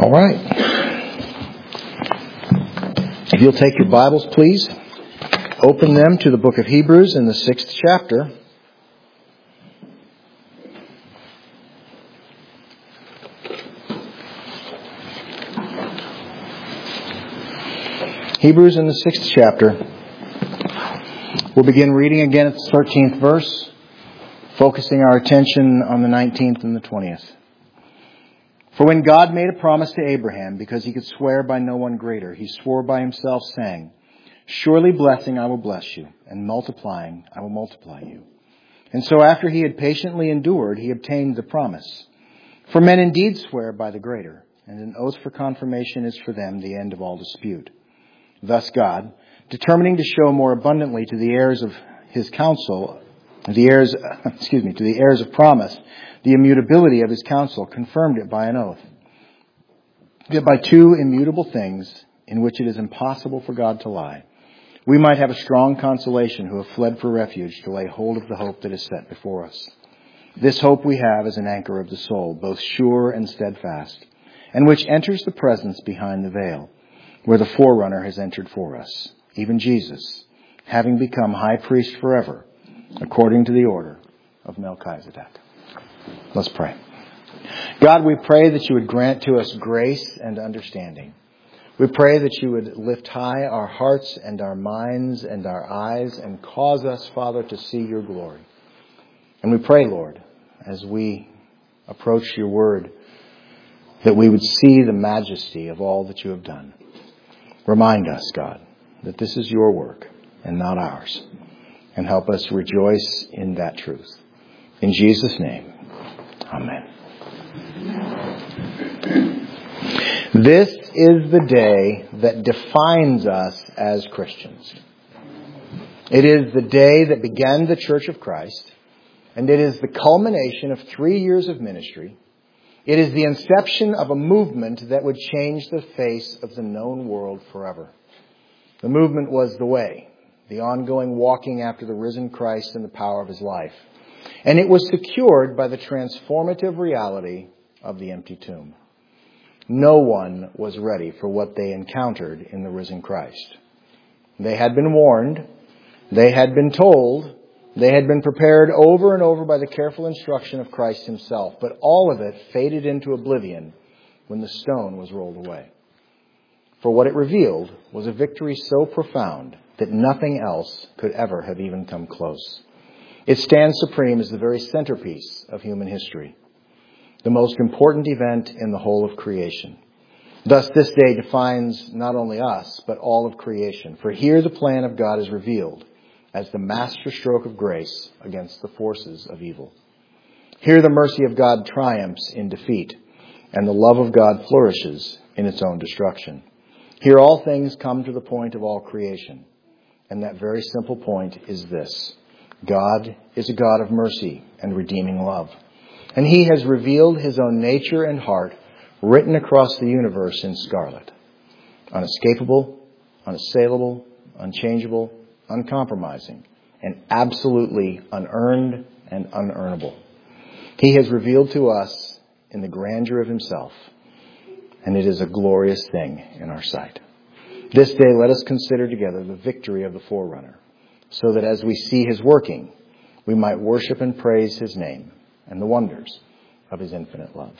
All right. If you'll take your Bibles, please, open them to the book of Hebrews in the 6th chapter. Hebrews in the 6th chapter. We'll begin reading again at the 13th verse, focusing our attention on the 19th and the 20th. For when God made a promise to Abraham, because he could swear by no one greater, he swore by himself, saying, Surely blessing I will bless you, and multiplying I will multiply you. And so after he had patiently endured, he obtained the promise. For men indeed swear by the greater, and an oath for confirmation is for them the end of all dispute. Thus God, determining to show more abundantly to the heirs of his counsel, to the heirs of promise, the immutability of his counsel, confirmed it by an oath. That by two immutable things, in which it is impossible for God to lie, we might have a strong consolation who have fled for refuge to lay hold of the hope that is set before us. This hope we have as an anchor of the soul, both sure and steadfast, and which enters the presence behind the veil, where the forerunner has entered for us, even Jesus, having become high priest forever, according to the order of Melchizedek. Let's pray. God, we pray that you would grant to us grace and understanding. We pray that you would lift high our hearts and our minds and our eyes and cause us, Father, to see your glory. And we pray, Lord, as we approach your word, that we would see the majesty of all that you have done. Remind us, God, that this is your work and not ours, and help us rejoice in that truth. In Jesus' name, amen. This is the day that defines us as Christians. It is the day that began the Church of Christ, and it is the culmination of 3 years of ministry. It is the inception of a movement that would change the face of the known world forever. The movement was the way, the ongoing walking after the risen Christ in the power of his life. And it was secured by the transformative reality of the empty tomb. No one was ready for what they encountered in the risen Christ. They had been warned, they had been told, they had been prepared over and over by the careful instruction of Christ himself, but all of it faded into oblivion when the stone was rolled away. For what it revealed was a victory so profound that nothing else could ever have even come close. It stands supreme as the very centerpiece of human history, the most important event in the whole of creation. Thus, this day defines not only us, but all of creation. For here the plan of God is revealed as the masterstroke of grace against the forces of evil. Here the mercy of God triumphs in defeat, and the love of God flourishes in its own destruction. Here all things come to the point of all creation, and that very simple point is this: God is a God of mercy and redeeming love. And he has revealed his own nature and heart written across the universe in scarlet. Unescapable, unassailable, unchangeable, uncompromising, and absolutely unearned and unearnable. He has revealed to us in the grandeur of himself, and it is a glorious thing in our sight. This day let us consider together the victory of the forerunner, so that as we see his working, we might worship and praise his name and the wonders of his infinite love.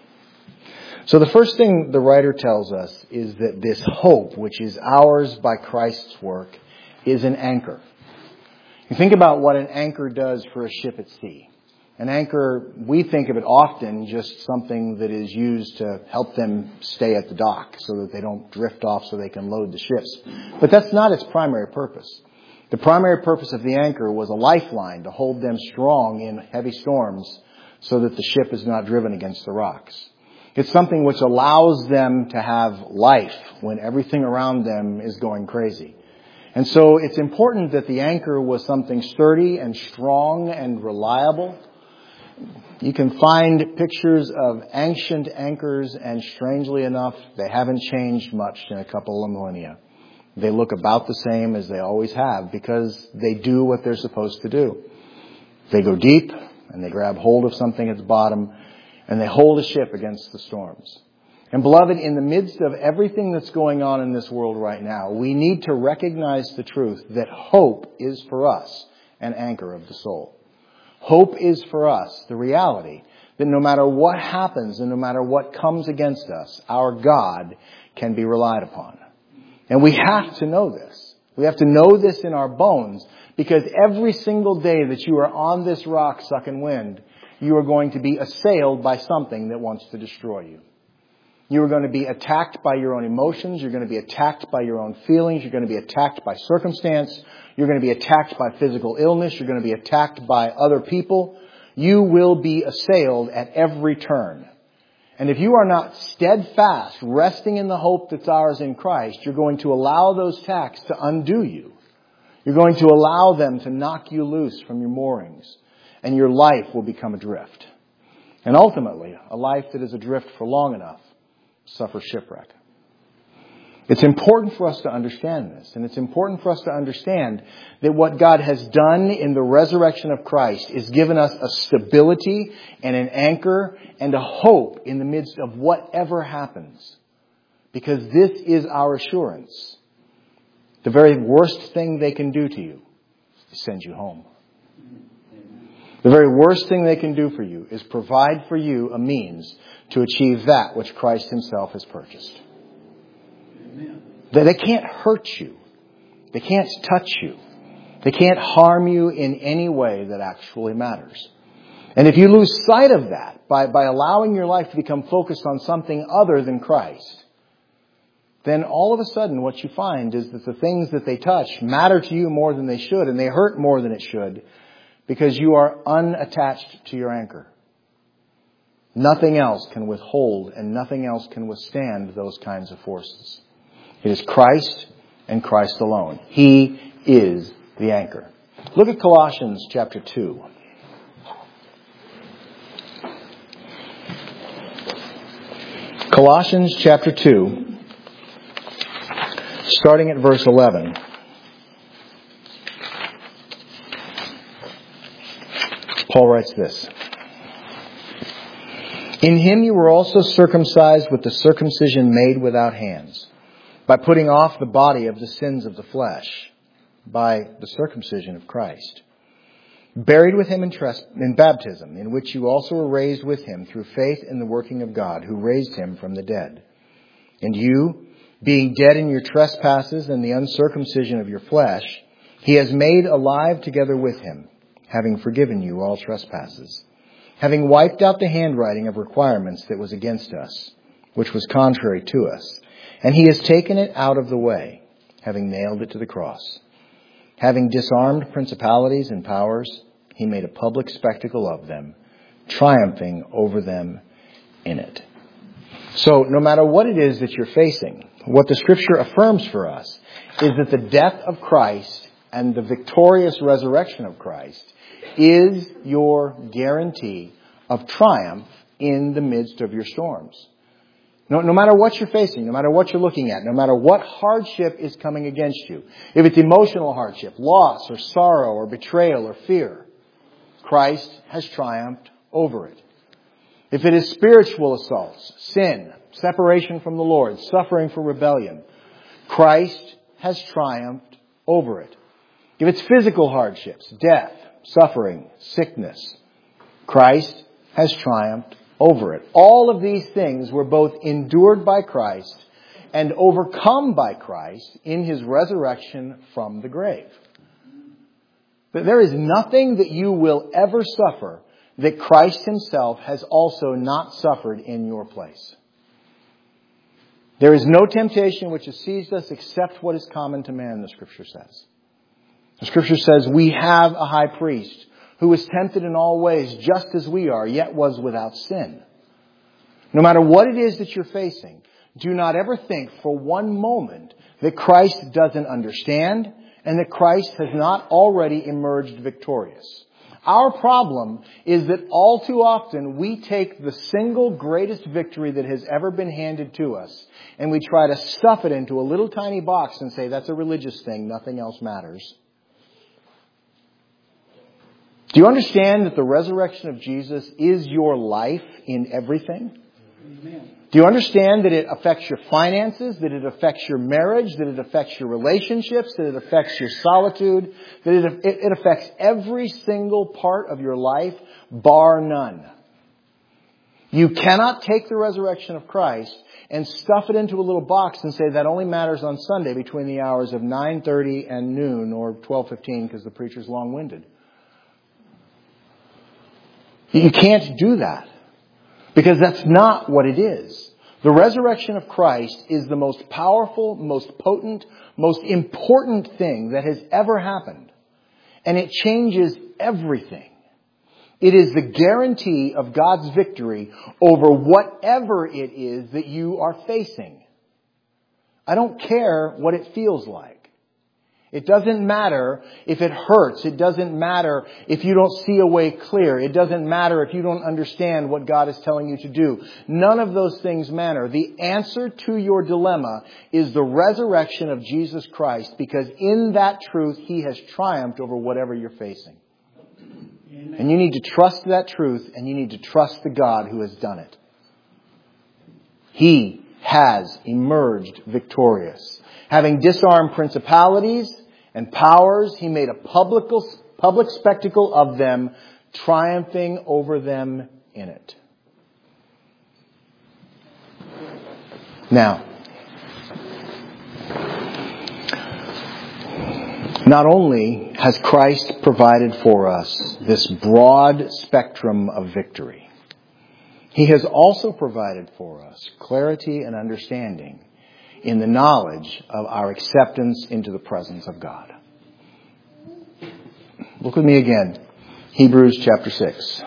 So the first thing the writer tells us is that this hope, which is ours by Christ's work, is an anchor. You think about what an anchor does for a ship at sea. An anchor, we think of it often just something that is used to help them stay at the dock so that they don't drift off so they can load the ships. But that's not its primary purpose. The primary purpose of the anchor was a lifeline to hold them strong in heavy storms so that the ship is not driven against the rocks. It's something which allows them to have life when everything around them is going crazy. And so it's important that the anchor was something sturdy and strong and reliable. You can find pictures of ancient anchors, and strangely enough, they haven't changed much in a couple of millennia. They look about the same as they always have because they do what they're supposed to do. They go deep and they grab hold of something at the bottom and they hold a ship against the storms. And beloved, in the midst of everything that's going on in this world right now, we need to recognize the truth that hope is for us an anchor of the soul. Hope is for us the reality that no matter what happens and no matter what comes against us, our God can be relied upon. And we have to know this. We have to know this in our bones, because every single day that you are on this rock sucking wind, you are going to be assailed by something that wants to destroy you. You are going to be attacked by your own emotions. You're going to be attacked by your own feelings. You're going to be attacked by circumstance. You're going to be attacked by physical illness. You're going to be attacked by other people. You will be assailed at every turn. And if you are not steadfast, resting in the hope that's ours in Christ, you're going to allow those attacks to undo you. You're going to allow them to knock you loose from your moorings, and your life will become adrift. And ultimately, a life that is adrift for long enough suffers shipwreck. It's important for us to understand this, and it's important for us to understand that what God has done in the resurrection of Christ is given us a stability and an anchor and a hope in the midst of whatever happens. Because this is our assurance. The very worst thing they can do to you is send you home. The very worst thing they can do for you is provide for you a means to achieve that which Christ Himself has purchased. They can't hurt you. They can't touch you. They can't harm you in any way that actually matters. And if you lose sight of that by allowing your life to become focused on something other than Christ, then all of a sudden what you find is that the things that they touch matter to you more than they should, and they hurt more than it should, because you are unattached to your anchor. Nothing else can withhold and nothing else can withstand those kinds of forces. It is Christ and Christ alone. He is the anchor. Look at Colossians chapter 2. Colossians chapter 2, starting at verse 11. Paul writes this. In Him you were also circumcised with the circumcision made without hands, by putting off the body of the sins of the flesh, by the circumcision of Christ. Buried with Him in baptism, in which you also were raised with Him through faith in the working of God, who raised Him from the dead. And you, being dead in your trespasses and the uncircumcision of your flesh, He has made alive together with Him, having forgiven you all trespasses, having wiped out the handwriting of requirements that was against us, which was contrary to us. And He has taken it out of the way, having nailed it to the cross. Having disarmed principalities and powers, He made a public spectacle of them, triumphing over them in it. So no matter what it is that you're facing, what the Scripture affirms for us is that the death of Christ and the victorious resurrection of Christ is your guarantee of triumph in the midst of your storms. No matter what you're facing, no matter what you're looking at, no matter what hardship is coming against you, if it's emotional hardship, loss or sorrow or betrayal or fear, Christ has triumphed over it. If it is spiritual assaults, sin, separation from the Lord, suffering for rebellion, Christ has triumphed over it. If it's physical hardships, death, suffering, sickness, Christ has triumphed over it. All of these things were both endured by Christ and overcome by Christ in His resurrection from the grave. But there is nothing that you will ever suffer that Christ Himself has also not suffered in your place. There is no temptation which has seized us except what is common to man, the Scripture says. The Scripture says we have a high priest who was tempted in all ways just as we are, yet was without sin. No matter what it is that you're facing, do not ever think for one moment that Christ doesn't understand and that Christ has not already emerged victorious. Our problem is that all too often we take the single greatest victory that has ever been handed to us and we try to stuff it into a little tiny box and say that's a religious thing, nothing else matters. Do you understand that the resurrection of Jesus is your life in everything? Do you understand that it affects your finances, that it affects your marriage, that it affects your relationships, that it affects your solitude, that it affects every single part of your life, bar none? You cannot take the resurrection of Christ and stuff it into a little box and say that only matters on Sunday between the hours of 9:30 and noon or 12:15 because the preacher's long-winded. You can't do that because that's not what it is. The resurrection of Christ is the most powerful, most potent, most important thing that has ever happened. And it changes everything. It is the guarantee of God's victory over whatever it is that you are facing. I don't care what it feels like. It doesn't matter if it hurts. It doesn't matter if you don't see a way clear. It doesn't matter if you don't understand what God is telling you to do. None of those things matter. The answer to your dilemma is the resurrection of Jesus Christ, because in that truth, He has triumphed over whatever you're facing. Amen. And you need to trust that truth, and you need to trust the God who has done it. He has emerged victorious. Having disarmed principalities and powers, He made a public spectacle of them, triumphing over them in it. Now, not only has Christ provided for us this broad spectrum of victory, He has also provided for us clarity and understanding in the knowledge of our acceptance into the presence of God. Look with me again. Hebrews chapter 6.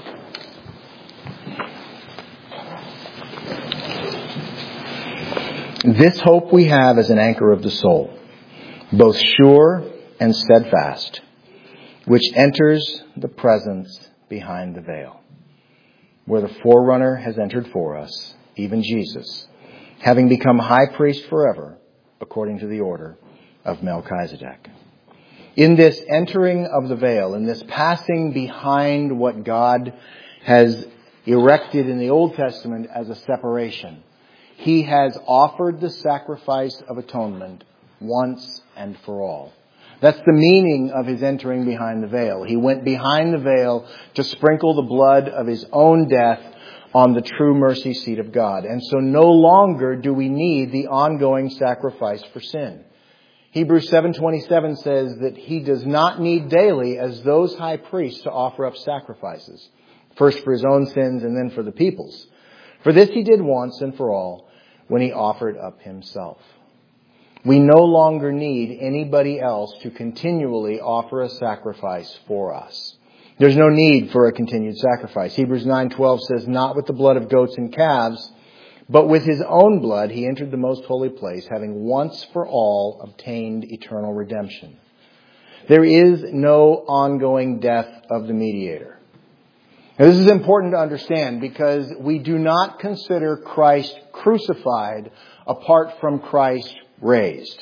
This hope we have as an anchor of the soul, both sure and steadfast, which enters the presence behind the veil, where the forerunner has entered for us, even Jesus, having become high priest forever, according to the order of Melchizedek. In this entering of the veil, in this passing behind what God has erected in the Old Testament as a separation, He has offered the sacrifice of atonement once and for all. That's the meaning of His entering behind the veil. He went behind the veil to sprinkle the blood of His own death on the true mercy seat of God. And so no longer do we need the ongoing sacrifice for sin. Hebrews 7:27 says that He does not need daily as those high priests to offer up sacrifices, first for His own sins and then for the people's. For this He did once and for all when He offered up Himself. We no longer need anybody else to continually offer a sacrifice for us. There's no need for a continued sacrifice. Hebrews 9:12 says, not with the blood of goats and calves, but with His own blood He entered the most holy place, having once for all obtained eternal redemption. There is no ongoing death of the mediator. Now, this is important to understand because we do not consider Christ crucified apart from Christ raised.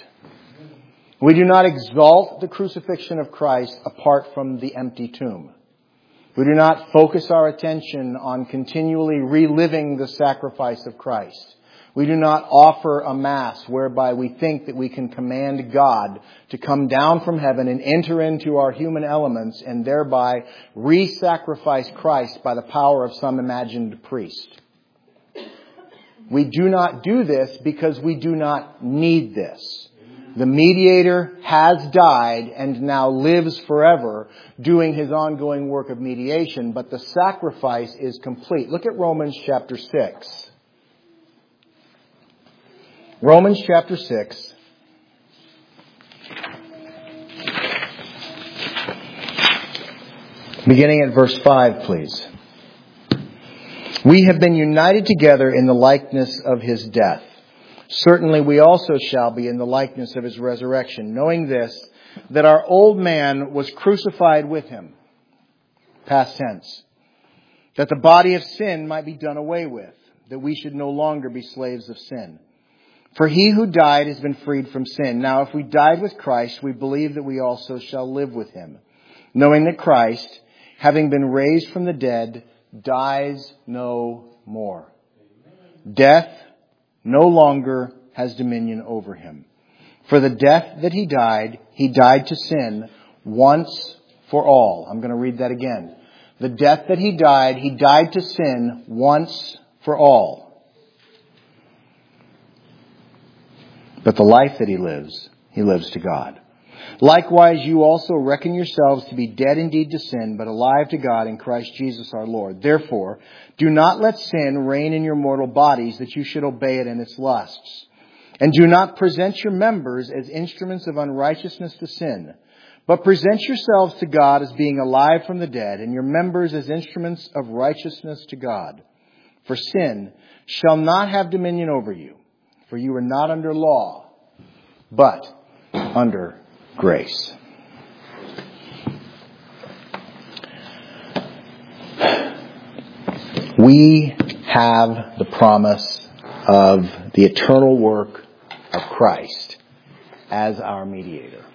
We do not exalt the crucifixion of Christ apart from the empty tomb. We do not focus our attention on continually reliving the sacrifice of Christ. We do not offer a Mass whereby we think that we can command God to come down from heaven and enter into our human elements and thereby re-sacrifice Christ by the power of some imagined priest. We do not do this because we do not need this. The mediator has died and now lives forever doing His ongoing work of mediation, but the sacrifice is complete. Look at Romans chapter 6. Romans chapter 6. Beginning at verse 5, please. We have been united together in the likeness of His death. Certainly we also shall be in the likeness of His resurrection, knowing this, that our old man was crucified with Him, past tense, that the body of sin might be done away with, that we should no longer be slaves of sin. For He who died has been freed from sin. Now if we died with Christ, we believe that we also shall live with Him, knowing that Christ, having been raised from the dead, dies no more. death no longer has dominion over him. For the death that he died to sin once for all. I'm going to read that again. The death that he died to sin once for all. But the life that he lives to God. Likewise, you also reckon yourselves to be dead indeed to sin, but alive to God in Christ Jesus our Lord. Therefore, do not let sin reign in your mortal bodies, that you should obey it in its lusts. And do not present your members as instruments of unrighteousness to sin, but present yourselves to God as being alive from the dead, and your members as instruments of righteousness to God. For sin shall not have dominion over you, for you are not under law, but under grace. We have the promise of the eternal work of Christ as our mediator.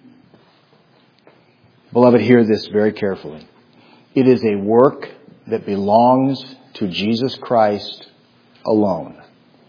Beloved, hear this very carefully. It is a work that belongs to Jesus Christ alone.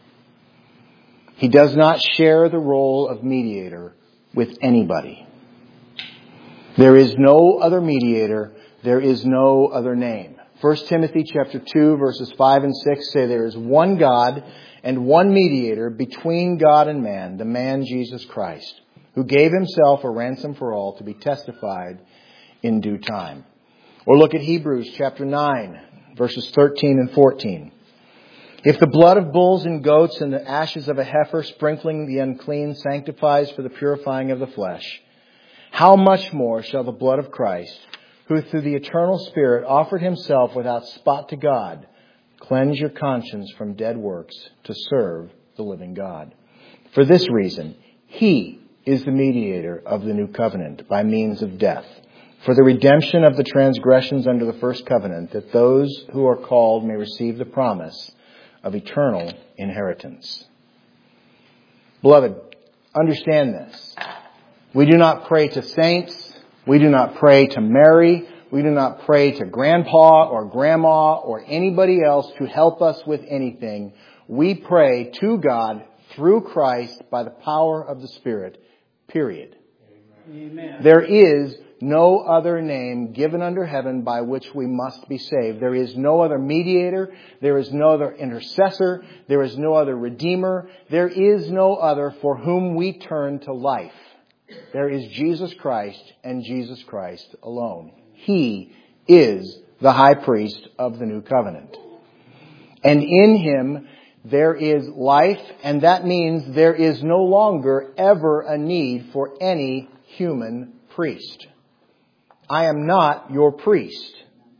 He does not share the role of mediator with anybody. There is no other mediator. There is no other name. 1 Timothy chapter 2 verses 5 and 6 say there is one God and one mediator between God and man, the man Jesus Christ, who gave himself a ransom for all to be testified in due time. Or look at Hebrews chapter 9 verses 13 and 14. If the blood of bulls and goats and the ashes of a heifer sprinkling the unclean sanctifies for the purifying of the flesh, how much more shall the blood of Christ, who through the eternal Spirit offered himself without spot to God, cleanse your conscience from dead works to serve the living God. For this reason, he is the mediator of the new covenant by means of death, for the redemption of the transgressions under the first covenant, that those who are called may receive the promise of eternal inheritance. Beloved, understand this. We do not pray to saints. We do not pray to Mary. We do not pray to grandpa or grandma or anybody else to help us with anything. We pray to God through Christ by the power of the Spirit. Period. Amen. There is no other name given under heaven by which we must be saved. There is no other mediator. There is no other intercessor. There is no other redeemer. There is no other for whom we turn to life. There is Jesus Christ and Jesus Christ alone. He is the high priest of the new covenant. And in him there is life, and that means there is no longer ever a need for any human priest. I am not your priest.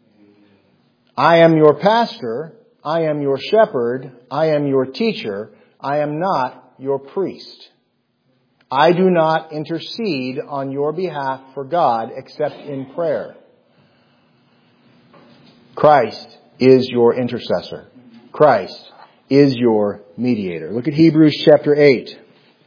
I am your pastor. I am your shepherd. I am your teacher. I am not your priest. I do not intercede on your behalf for God except in prayer. Christ is your intercessor. Christ is your mediator. Look at Hebrews chapter 8.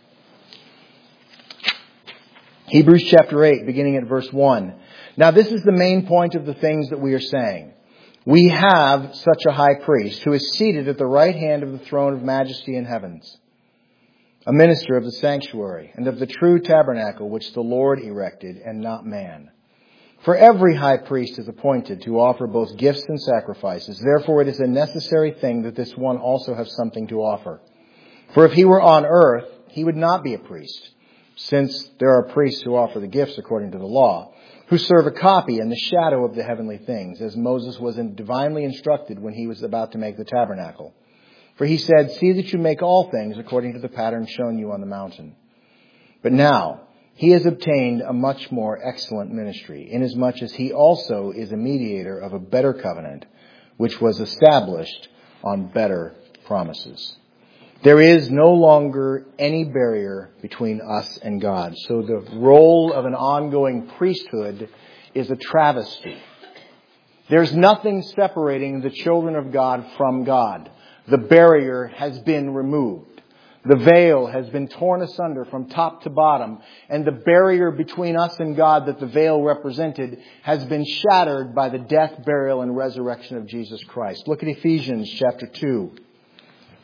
Hebrews chapter 8, beginning at verse 1. Now this is the main point of the things that we are saying. We have such a high priest who is seated at the right hand of the throne of majesty in heavens, a minister of the sanctuary and of the true tabernacle which the Lord erected and not man. For every high priest is appointed to offer both gifts and sacrifices. Therefore it is a necessary thing that this one also have something to offer. For if he were on earth, he would not be a priest, since there are priests who offer the gifts according to the law, who serve a copy and the shadow of the heavenly things, as Moses was divinely instructed when he was about to make the tabernacle. For he said, "See that you make all things according to the pattern shown you on the mountain." But now he has obtained a much more excellent ministry, inasmuch as he also is a mediator of a better covenant, which was established on better promises. There is no longer any barrier between us and God. So the role of an ongoing priesthood is a travesty. There's nothing separating the children of God from God. The barrier has been removed. The veil has been torn asunder from top to bottom, and the barrier between us and God that the veil represented has been shattered by the death, burial, and resurrection of Jesus Christ. Look at Ephesians chapter 2.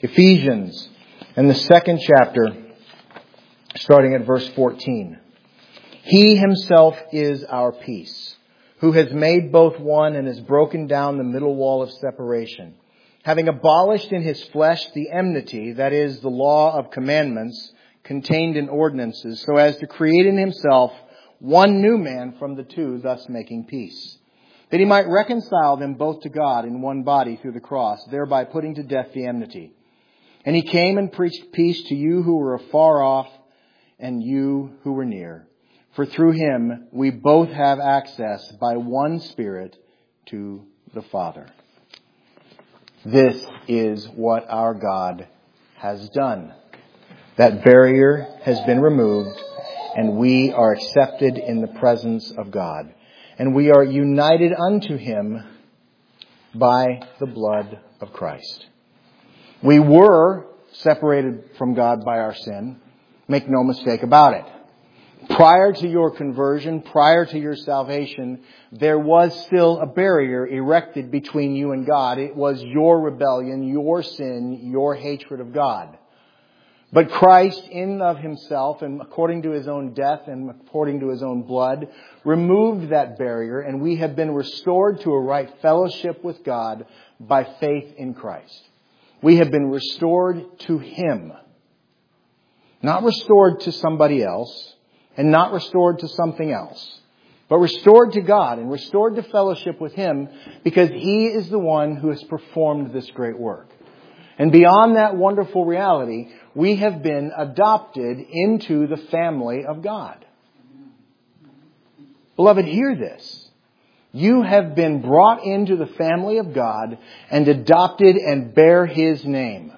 Ephesians, in the 2nd chapter, starting at verse 14. He himself is our peace, who has made both one and has broken down the middle wall of separation, having abolished in his flesh the enmity, that is, the law of commandments contained in ordinances, so as to create in himself one new man from the two, thus making peace, that he might reconcile them both to God in one body through the cross, thereby putting to death the enmity. And he came and preached peace to you who were afar off and you who were near. For through him we both have access by one Spirit to the Father. This is what our God has done. That barrier has been removed, and we are accepted in the presence of God. And we are united unto him by the blood of Christ. We were separated from God by our sin. Make no mistake about it. Prior to your conversion, prior to your salvation, there was still a barrier erected between you and God. It was your rebellion, your sin, your hatred of God. But Christ, in and of himself, and according to his own death and according to his own blood, removed that barrier, and we have been restored to a right fellowship with God by faith in Christ. We have been restored to him. Not restored to somebody else, and not restored to something else, but restored to God and restored to fellowship with him, because he is the one who has performed this great work. And beyond that wonderful reality, we have been adopted into the family of God. Beloved, hear this. You have been brought into the family of God and adopted and bear his name.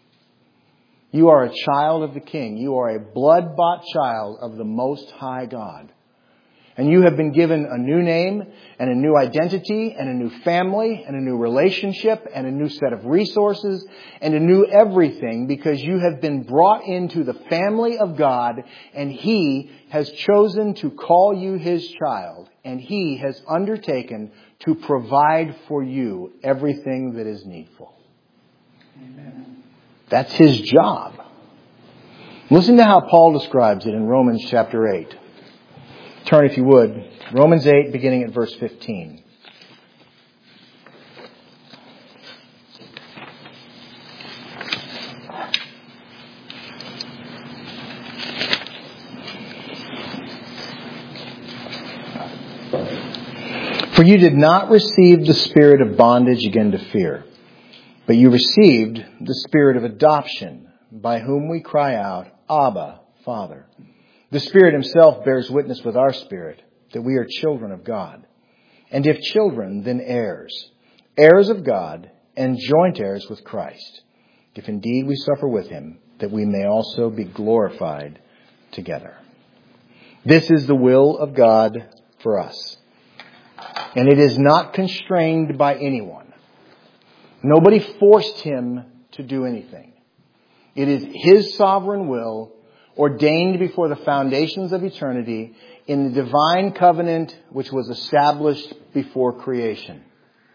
You are a child of the King. You are a blood-bought child of the Most High God. And you have been given a new name and a new identity and a new family and a new relationship and a new set of resources and a new everything, because you have been brought into the family of God, and he has chosen to call you his child, and he has undertaken to provide for you everything that is needful. Amen. That's his job. Listen to how Paul describes it in Romans chapter 8. Turn, if you would, Romans 8, beginning at verse 15. For you did not receive the spirit of bondage again to fear, but you received the spirit of adoption, by whom we cry out, Abba, Father. The Spirit himself bears witness with our spirit that we are children of God. And if children, then heirs, heirs of God and joint heirs with Christ, if indeed we suffer with him, that we may also be glorified together. This is the will of God for us. And it is not constrained by anyone. Nobody forced him to do anything. It is his sovereign will, ordained before the foundations of eternity in the divine covenant which was established before creation.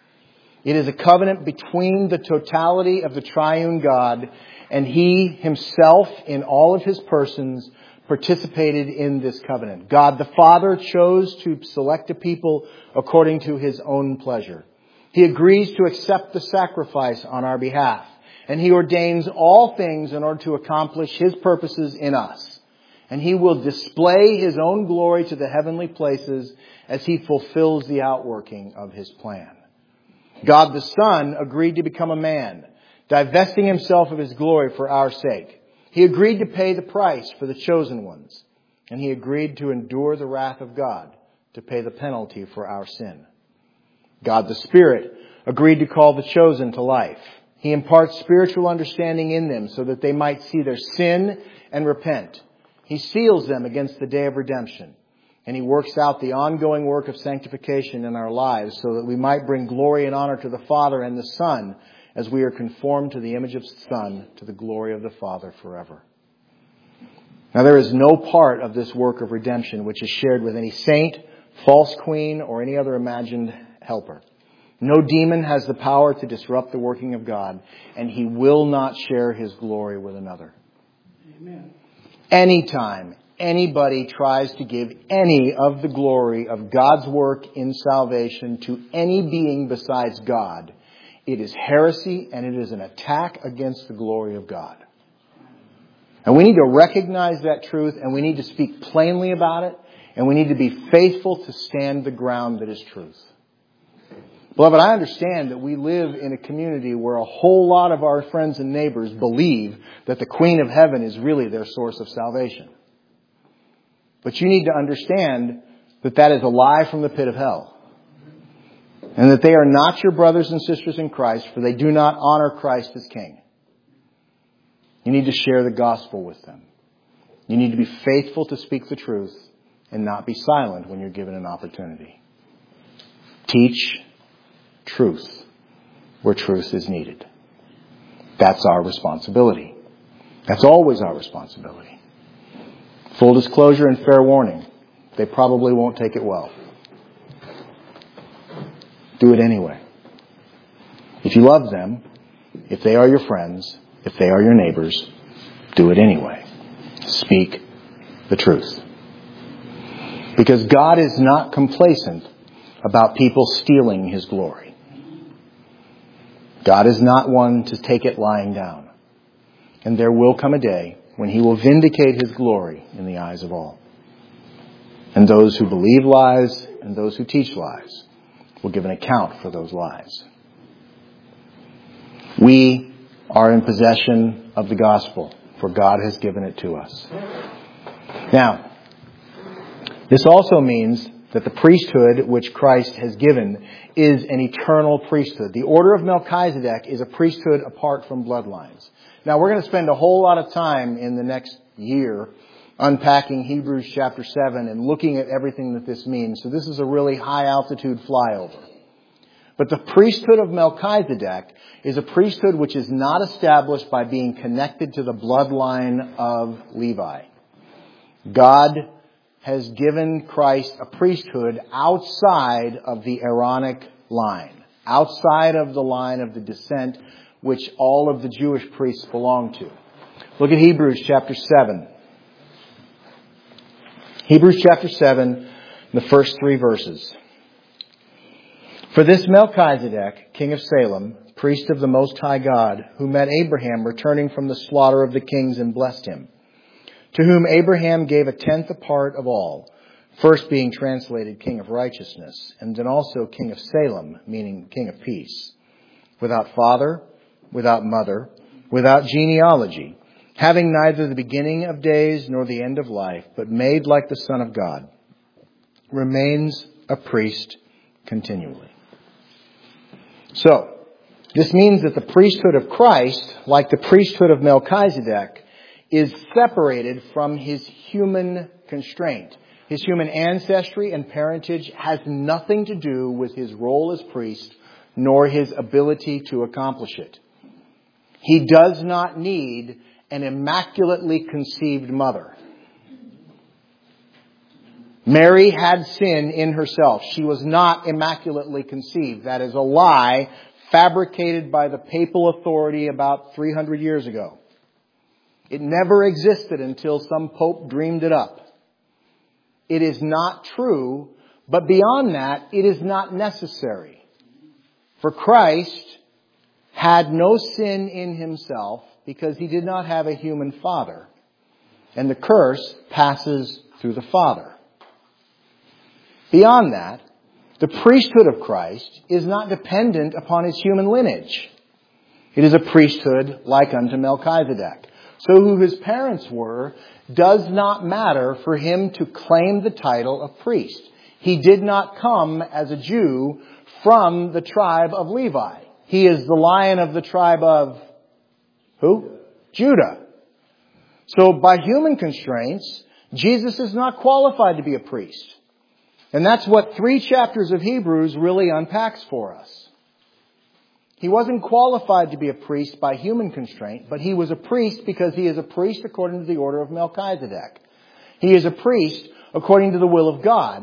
It is a covenant between the totality of the triune God, and he himself in all of his persons participated in this covenant. God the Father chose to select a people according to his own pleasure. He agrees to accept the sacrifice on our behalf. And he ordains all things in order to accomplish his purposes in us. And he will display his own glory to the heavenly places as he fulfills the outworking of his plan. God the Son agreed to become a man, divesting himself of his glory for our sake. He agreed to pay the price for the chosen ones. And he agreed to endure the wrath of God to pay the penalty for our sin. God the Spirit agreed to call the chosen to life. He imparts spiritual understanding in them so that they might see their sin and repent. He seals them against the day of redemption. And he works out the ongoing work of sanctification in our lives so that we might bring glory and honor to the Father and the Son as we are conformed to the image of the Son, to the glory of the Father forever. Now there is no part of this work of redemption which is shared with any saint, false queen, or any other imagined helper. No demon has the power to disrupt the working of God, and He will not share His glory with another. Amen. Anytime anybody tries to give any of the glory of God's work in salvation to any being besides God, it is heresy and it is an attack against the glory of God. And we need to recognize that truth, and we need to speak plainly about it, and we need to be faithful to stand the ground that is truth. Beloved, I understand that we live in a community where a whole lot of our friends and neighbors believe that the Queen of Heaven is really their source of salvation. But you need to understand that that is a lie from the pit of hell. And that they are not your brothers and sisters in Christ, for they do not honor Christ as King. You need to share the gospel with them. You need to be faithful to speak the truth and not be silent when you're given an opportunity. Teach truth where truth is needed. That's our responsibility. That's always our responsibility. Full disclosure and fair warning. They probably won't take it well. Do it anyway. If you love them, if they are your friends, if they are your neighbors, do it anyway. Speak the truth. Because God is not complacent about people stealing His glory. God is not one to take it lying down. And there will come a day when He will vindicate His glory in the eyes of all. And those who believe lies and those who teach lies will give an account for those lies. We are in possession of the gospel, for God has given it to us. Now, this also means that the priesthood which Christ has given is an eternal priesthood. The order of Melchizedek is a priesthood apart from bloodlines. Now, we're going to spend a whole lot of time in the next year unpacking Hebrews chapter 7 and looking at everything that this means. So this is a really high altitude flyover. But the priesthood of Melchizedek is a priesthood which is not established by being connected to the bloodline of Levi. God has given Christ a priesthood outside of the Aaronic line, outside of the line of the descent which all of the Jewish priests belong to. Look at Hebrews chapter 7. Hebrews chapter 7, the first 3 verses. For this Melchizedek, king of Salem, priest of the Most High God, who met Abraham returning from the slaughter of the kings and blessed him, to whom Abraham gave 1/10 part of all, first being translated king of righteousness, and then also king of Salem, meaning king of peace, without father, without mother, without genealogy, having neither the beginning of days nor the end of life, but made like the Son of God, remains a priest continually. So, this means that the priesthood of Christ, like the priesthood of Melchizedek, is separated from his human constraint. His human ancestry and parentage has nothing to do with his role as priest, nor his ability to accomplish it. He does not need an immaculately conceived mother. Mary had sin in herself. She was not immaculately conceived. That is a lie fabricated by the papal authority about 300 years ago. It never existed until some pope dreamed it up. It is not true, but beyond that, it is not necessary. For Christ had no sin in himself because he did not have a human father. And the curse passes through the father. Beyond that, the priesthood of Christ is not dependent upon his human lineage. It is a priesthood like unto Melchizedek. So who his parents were does not matter for him to claim the title of priest. He did not come as a Jew from the tribe of Levi. He is the Lion of the tribe of who? Judah. So by human constraints, Jesus is not qualified to be a priest. And that's what 3 chapters of Hebrews really unpacks for us. He wasn't qualified to be a priest by human constraint, but he was a priest because he is a priest according to the order of Melchizedek. He is a priest according to the will of God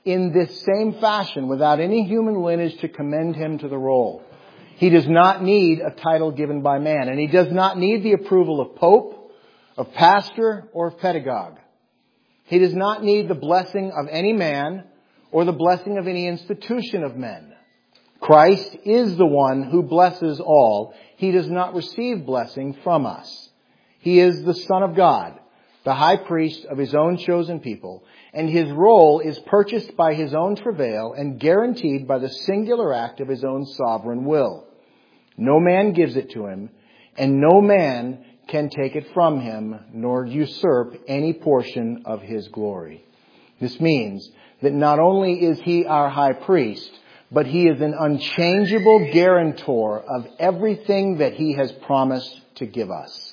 in this same fashion without any human lineage to commend him to the role. He does not need a title given by man, and he does not need the approval of pope, of pastor, or of pedagogue. He does not need the blessing of any man or the blessing of any institution of men. Christ is the one who blesses all. He does not receive blessing from us. He is the Son of God, the high priest of his own chosen people, and his role is purchased by his own travail and guaranteed by the singular act of his own sovereign will. No man gives it to him, and no man can take it from him, nor usurp any portion of his glory. This means that not only is he our high priest, but he is an unchangeable guarantor of everything that he has promised to give us.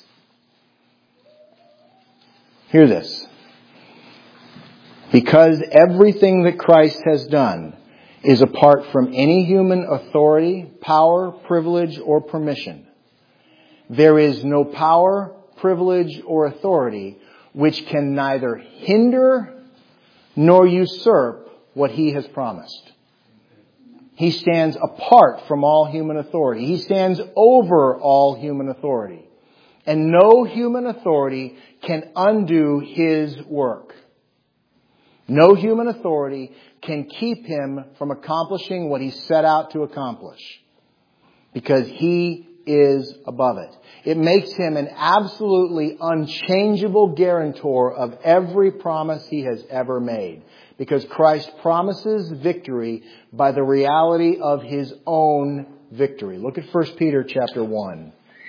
Hear this. Because everything that Christ has done is apart from any human authority, power, privilege, or permission, there is no power, privilege, or authority which can neither hinder nor usurp what he has promised. He stands apart from all human authority. He stands over all human authority. And no human authority can undo his work. No human authority can keep him from accomplishing what he set out to accomplish, because he is above it. It makes him an absolutely unchangeable guarantor of every promise he has ever made, because Christ promises victory by the reality of his own victory. Look at 1 Peter chapter 1.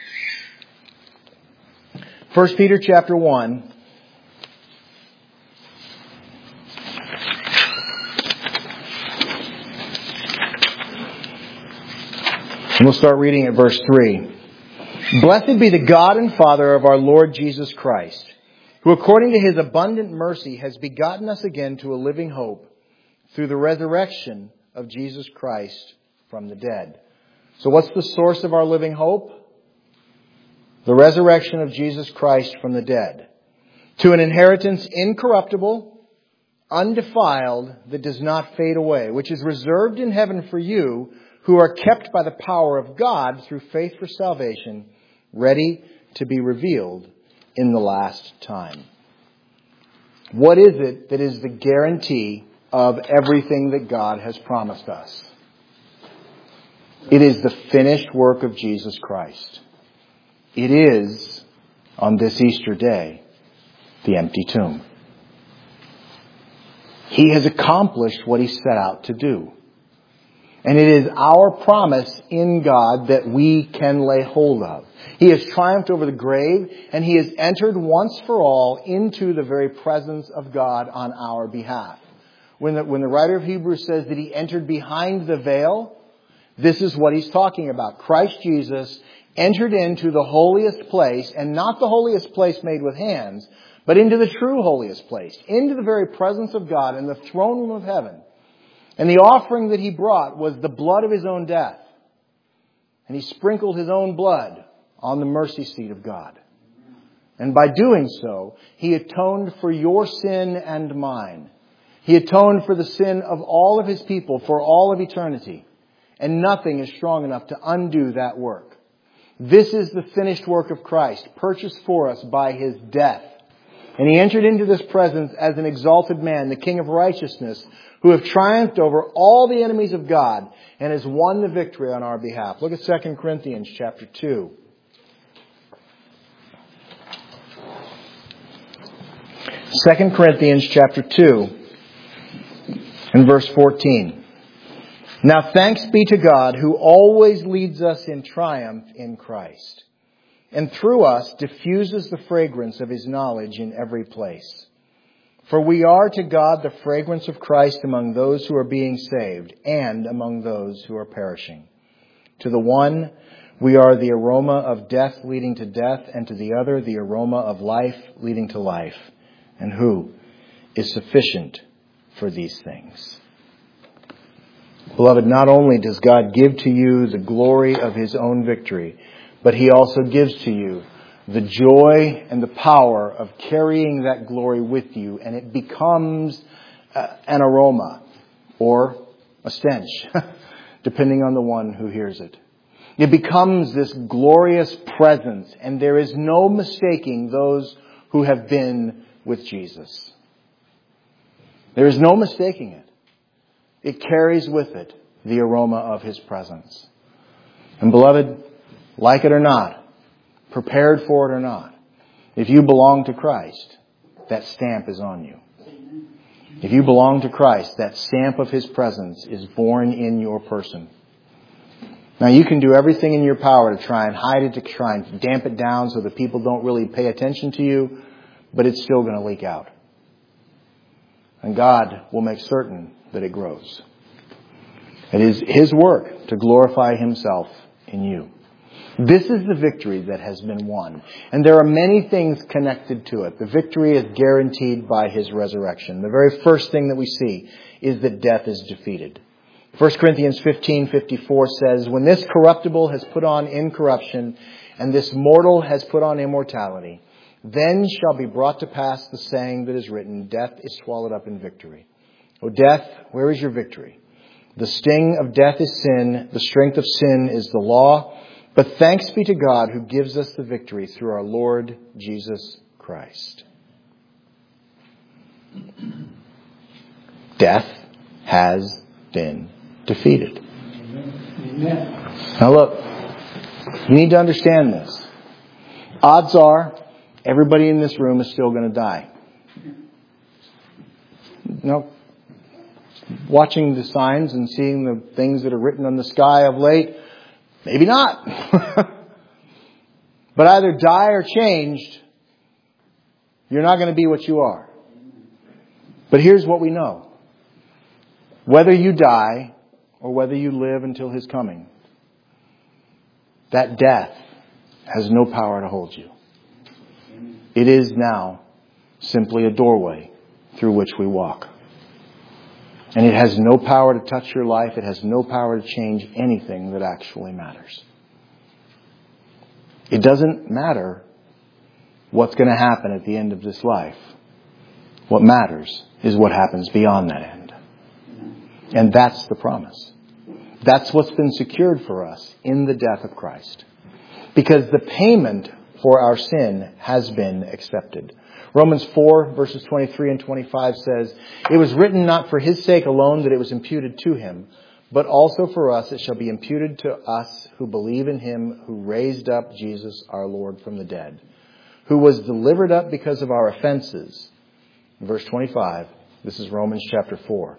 1 Peter chapter 1. And we'll start reading at verse 3. Blessed be the God and Father of our Lord Jesus Christ, who according to his abundant mercy has begotten us again to a living hope through the resurrection of Jesus Christ from the dead. So what's the source of our living hope? The resurrection of Jesus Christ from the dead. To an inheritance incorruptible, undefiled, that does not fade away, which is reserved in heaven for you, who are kept by the power of God through faith for salvation, ready to be revealed in the last time. What is it that is the guarantee of everything that God has promised us? It is the finished work of Jesus Christ. It is, on this Easter day, the empty tomb. He has accomplished what he set out to do. And it is our promise in God that we can lay hold of. He has triumphed over the grave, and he has entered once for all into the very presence of God on our behalf. When the writer of Hebrews says that he entered behind the veil, this is what he's talking about. Christ Jesus entered into the holiest place, and not the holiest place made with hands, but into the true holiest place, into the very presence of God in the throne room of heaven. And the offering that he brought was the blood of his own death. And he sprinkled his own blood on the mercy seat of God. And by doing so, he atoned for your sin and mine. He atoned for the sin of all of his people for all of eternity. And nothing is strong enough to undo that work. This is the finished work of Christ, purchased for us by his death. And he entered into this presence as an exalted man, the King of righteousness, who have triumphed over all the enemies of God and has won the victory on our behalf. Look at 2 Corinthians chapter 2. 2 Corinthians chapter 2 and verse 14. Now thanks be to God who always leads us in triumph in Christ, and through us diffuses the fragrance of his knowledge in every place. For we are to God the fragrance of Christ among those who are being saved and among those who are perishing. To the one, we are the aroma of death leading to death, and to the other, the aroma of life leading to life. And who is sufficient for these things? Beloved, not only does God give to you the glory of his own victory, but he also gives to you the joy and the power of carrying that glory with you, and it becomes an aroma. or a stench, depending on the one who hears it. It becomes this glorious presence, and there is no mistaking those who have been with Jesus. There is no mistaking it. It carries with it the aroma of His presence. And beloved, like it or not, prepared for it or not, if you belong to Christ, that stamp is on you. If you belong to Christ, that stamp of His presence is born in your person. Now, you can do everything in your power to try and hide it, to try and damp it down so that people don't really pay attention to you, but it's still going to leak out. And God will make certain that it grows. It is His work to glorify Himself in you. This is the victory that has been won. And there are many things connected to it. The victory is guaranteed by His resurrection. The very first thing that we see is that death is defeated. 1 Corinthians 15:54 says, "When this corruptible has put on incorruption, and this mortal has put on immortality, then shall be brought to pass the saying that is written, death is swallowed up in victory. O death, where is your victory? The sting of death is sin, the strength of sin is the law. But thanks be to God who gives us the victory through our Lord Jesus Christ." Death has been defeated. Now look, you need to understand this. Odds are everybody in this room is still going to die. No. Watching the signs and seeing the things that are written on the sky of late, maybe not. But either die or changed, you're not going to be what you are. But here's what we know. Whether you die or whether you live until His coming, that death has no power to hold you. It is now simply a doorway through which we walk. And it has no power to touch your life. It has no power to change anything that actually matters. It doesn't matter what's going to happen at the end of this life. What matters is what happens beyond that end. And that's the promise. That's what's been secured for us in the death of Christ. Because the payment for our sin has been accepted. Romans 4 verses 23 and 25 says, "It was written not for His sake alone that it was imputed to Him, but also for us it shall be imputed to us who believe in Him who raised up Jesus our Lord from the dead, who was delivered up because of our offenses." Verse 25, this is Romans chapter 4.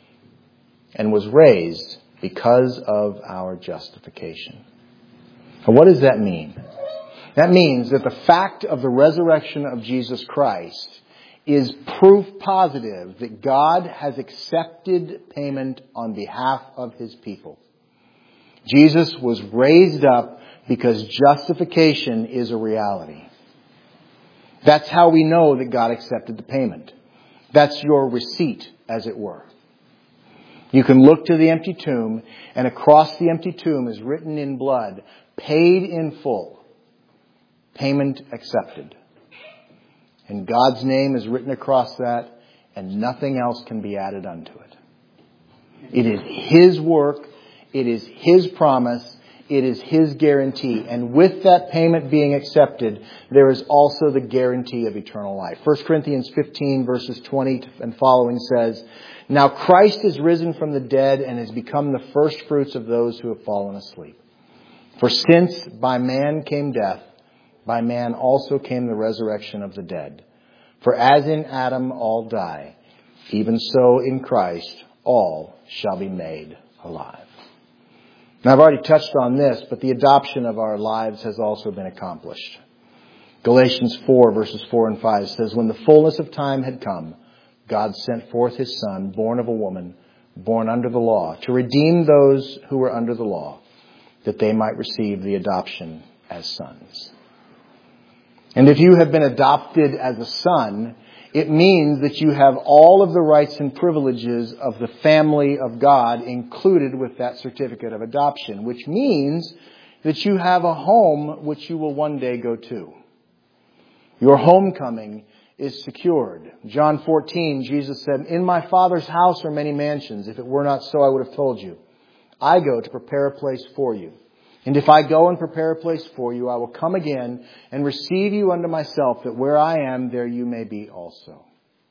"And was raised because of our justification." Now, what does that mean? That means that the fact of the resurrection of Jesus Christ is proof positive that God has accepted payment on behalf of His people. Jesus was raised up because justification is a reality. That's how we know that God accepted the payment. That's your receipt, as it were. You can look to the empty tomb, and across the empty tomb is written in blood, "Paid in full. Payment accepted." And God's name is written across that, and nothing else can be added unto it. It is His work. It is His promise. It is His guarantee. And with that payment being accepted, there is also the guarantee of eternal life. 1 Corinthians 15 verses 20 and following says, "Now Christ is risen from the dead and has become the first fruits of those who have fallen asleep. For since by man came death, by man also came the resurrection of the dead. For as in Adam all die, even so in Christ all shall be made alive." Now I've already touched on this, but the adoption of our lives has also been accomplished. Galatians 4 verses 4 and 5 says, "When the fullness of time had come, God sent forth His Son, born of a woman, born under the law, to redeem those who were under the law, that they might receive the adoption as sons." And if you have been adopted as a son, it means that you have all of the rights and privileges of the family of God included with that certificate of adoption, which means that you have a home which you will one day go to. Your homecoming is secured. John 14, Jesus said, "In my Father's house are many mansions. If it were not so, I would have told you. I go to prepare a place for you. And if I go and prepare a place for you, I will come again and receive you unto myself, that where I am, there you may be also."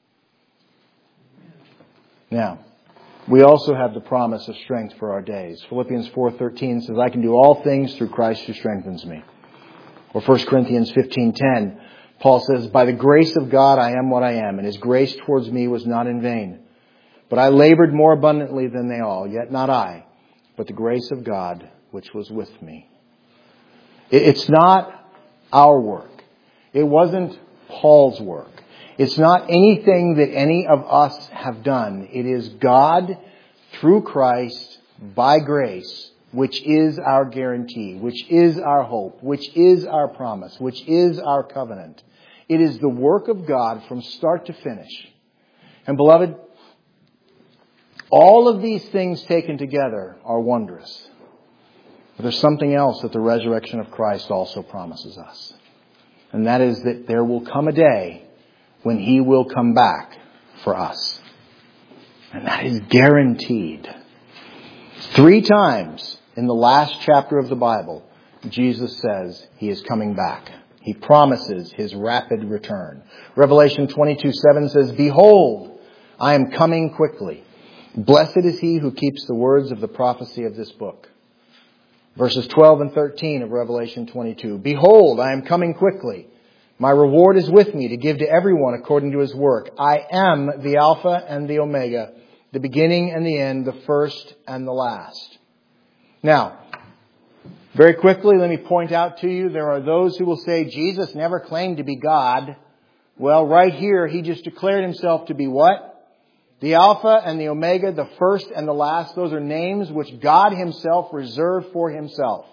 Now, we also have the promise of strength for our days. Philippians 4:13 says, "I can do all things through Christ who strengthens me." Or 1 Corinthians 15:10, Paul says, "By the grace of God I am what I am, and His grace towards me was not in vain. But I labored more abundantly than they all, yet not I, but the grace of God which was with me." It's not our work. It wasn't Paul's work. It's not anything that any of us have done. It is God, through Christ, by grace, which is our guarantee, which is our hope, which is our promise, which is our covenant. It is the work of God from start to finish. And beloved, all of these things taken together are wondrous. But there's something else that the resurrection of Christ also promises us. And that is that there will come a day when He will come back for us. And that is guaranteed. 3 times in the last chapter of the Bible, Jesus says He is coming back. He promises His rapid return. Revelation 22:7 says, "Behold, I am coming quickly. Blessed is he who keeps the words of the prophecy of this book." Verses 12 and 13 of Revelation 22. "Behold, I am coming quickly. My reward is with me to give to everyone according to his work. I am the Alpha and the Omega, the beginning and the end, the first and the last." Now, very quickly, let me point out to you, there are those who will say Jesus never claimed to be God. Well, right here, He just declared Himself to be what? The Alpha and the Omega, the first and the last. Those are names which God Himself reserved for Himself.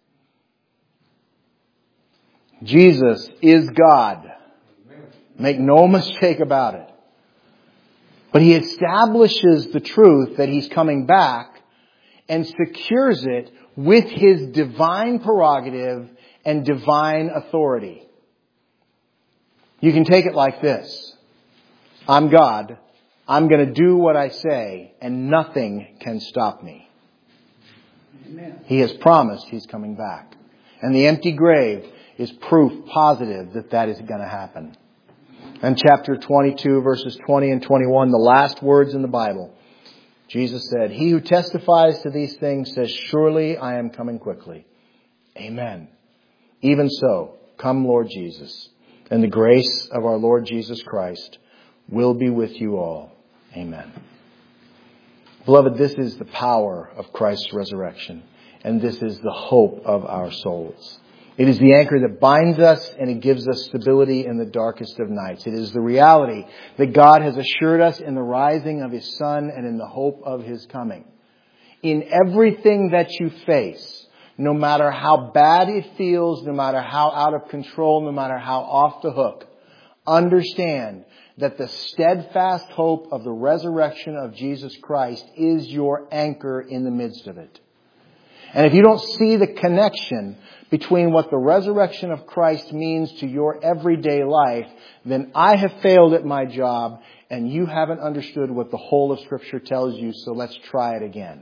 Jesus is God. Make no mistake about it. But He establishes the truth that He's coming back and secures it with His divine prerogative and divine authority. You can take it like this. I'm God. I'm going to do what I say, and nothing can stop me. Amen. He has promised He's coming back. And the empty grave is proof positive that that is going to happen. And chapter 22, verses 20 and 21, the last words in the Bible, Jesus said, "He who testifies to these things says, surely I am coming quickly. Amen. Even so, come Lord Jesus, and the grace of our Lord Jesus Christ will be with you all. Amen." Beloved, this is the power of Christ's resurrection, and this is the hope of our souls. It is the anchor that binds us, and it gives us stability in the darkest of nights. It is the reality that God has assured us in the rising of His Son and in the hope of His coming. In everything that you face, no matter how bad it feels, no matter how out of control, no matter how off the hook, understand that the steadfast hope of the resurrection of Jesus Christ is your anchor in the midst of it. And if you don't see the connection between what the resurrection of Christ means to your everyday life, then I have failed at my job and you haven't understood what the whole of Scripture tells you, so let's try it again.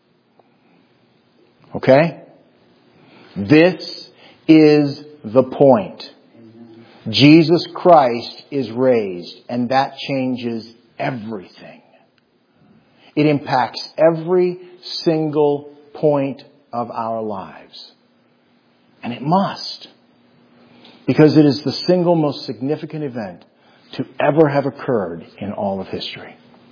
Okay? This is the point. Jesus Christ is raised, and that changes everything. It impacts every single point of our lives. And it must. Because it is the single most significant event to ever have occurred in all of history.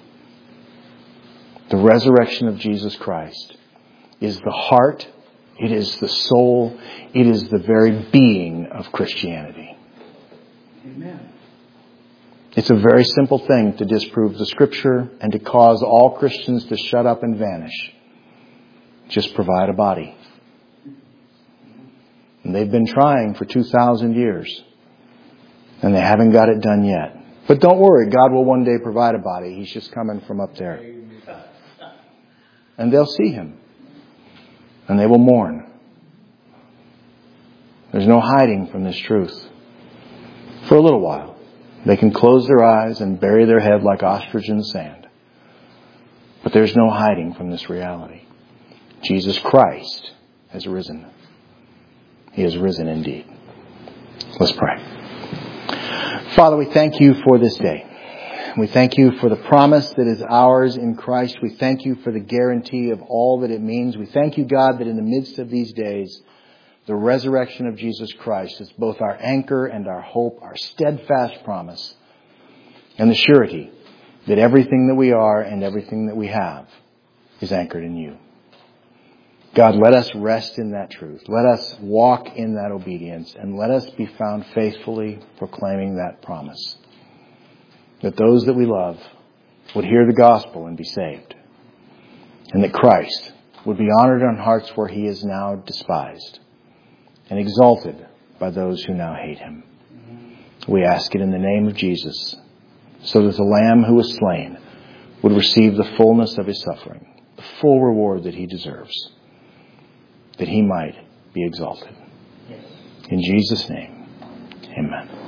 The resurrection of Jesus Christ is the heart, it is the soul, it is the very being of Christianity. Amen. It's a very simple thing to disprove the Scripture and to cause all Christians to shut up and vanish. Just provide a body. And they've been trying for 2,000 years. And they haven't got it done yet. But don't worry, God will one day provide a body. He's just coming from up there. And they'll see Him. And they will mourn. There's no hiding from this truth. For a little while. They can close their eyes and bury their head like ostrich in the sand. But there's no hiding from this reality. Jesus Christ has risen. He has risen indeed. Let's pray. Father, we thank you for this day. We thank you for the promise that is ours in Christ. We thank you for the guarantee of all that it means. We thank you, God, that in the midst of these days, the resurrection of Jesus Christ is both our anchor and our hope, our steadfast promise, and the surety that everything that we are and everything that we have is anchored in you. God, let us rest in that truth. Let us walk in that obedience, and let us be found faithfully proclaiming that promise. That those that we love would hear the gospel and be saved. And that Christ would be honored on hearts where he is now despised and exalted by those who now hate him. We ask it in the name of Jesus, so that the Lamb who was slain would receive the fullness of his suffering, the full reward that he deserves, that he might be exalted. In Jesus' name, amen.